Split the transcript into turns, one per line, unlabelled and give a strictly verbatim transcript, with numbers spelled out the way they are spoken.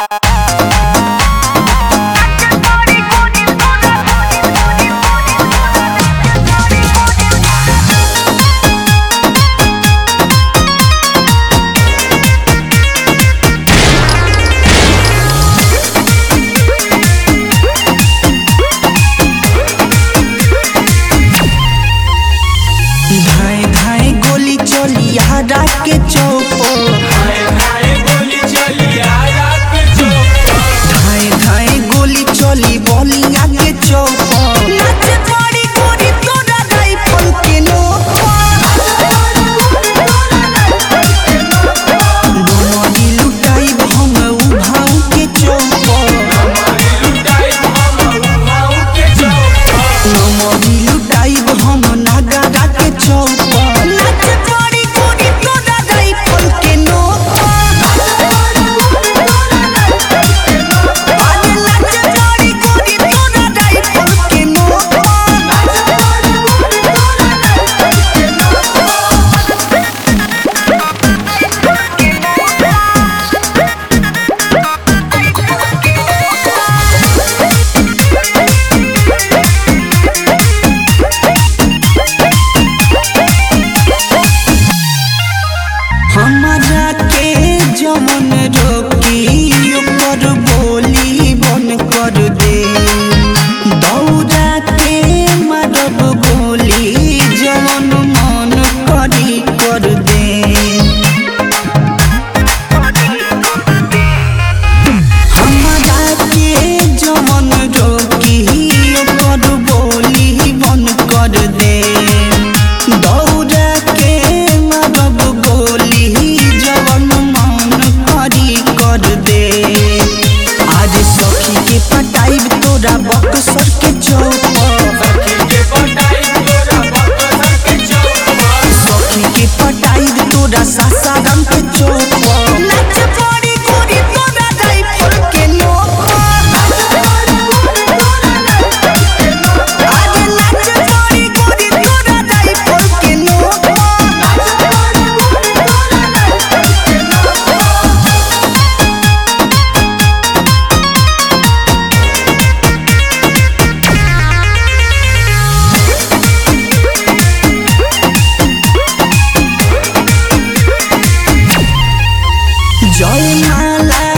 के चौको
धाए धाए गोली चली आया के चौको
धाए धाए गोली चली बलिया के चौको नाचे पड़ी गोरी तोरा राइफल के नोको नमरी लुटाई हम उभाऊ के चौको
हमारी लुटाई हम उठाऊ के चौको
नमरी लुटाई हम नागारा के चौको नाचे पड़ी गोरी तोरा राइफल के नोको आने नाचे पड़ी गोरी तोरा राइफल के नोको हमरा के जवन रोकी ओकर बोली बन कर दे दौड़ा के मारब गोली जवन मन करी कर दे हमरा के जवन रोकी ओकर बोली बन कर दे दौड़ा के मारब गोली जवन मन करी कर दे आज सखी के पटाइब तोरा बक्सर के चौक
सखी के पटाई तोरा बक्सर के चौको
सखी के पटाइब तोरा सासाराम के चौक नाच पड़ी गोरी तोरा राइफल के नोक आज नाच पड़ी गोरी तोरा राइफल के नोक जय माला